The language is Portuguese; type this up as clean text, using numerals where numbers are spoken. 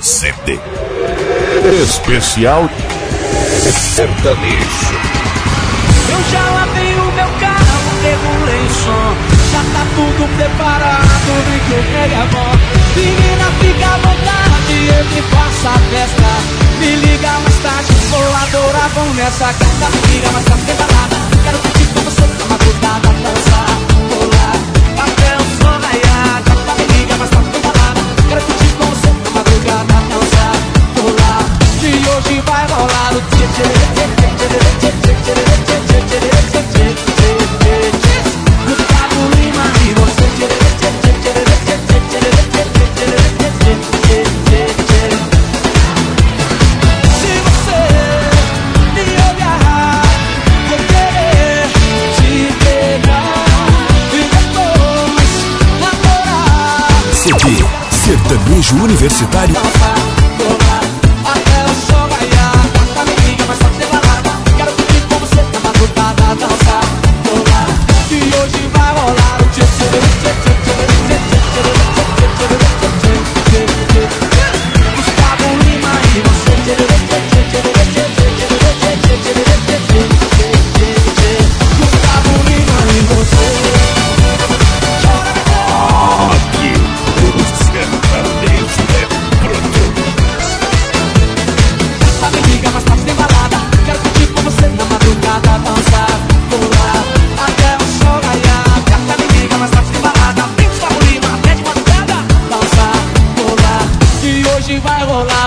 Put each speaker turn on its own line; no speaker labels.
CD Especial Sertanejo.
Eu já lavei o meu carro, regulei o som, já tá tudo preparado, vem que eu pegue a mão. Menina, fica à vontade, eu que faço a festa. Me liga mais tarde, vou adorar, vamos nessa gata. Me liga mais tarde, tem balada, quero curtir com você na madrugada, dançar, rolar, até o sol raiar. Gata, me liga mais tarde, tem balada, quero curtir com você na madrugada, dançar, rolar. E hoje vai rolar o tchê tchê tchê tchê tchê tchê tchê tchê tchê tchê tchê tchê tchê tchê tchê. Gustavo Lima e você tchê tchê tchê tchê tchê tchê tchê tchê tchê tchê tchê tchê. Se você me olhar, vou querer te pegar e depois namorar.
CD Sertanejo Universitário.
Vai rolar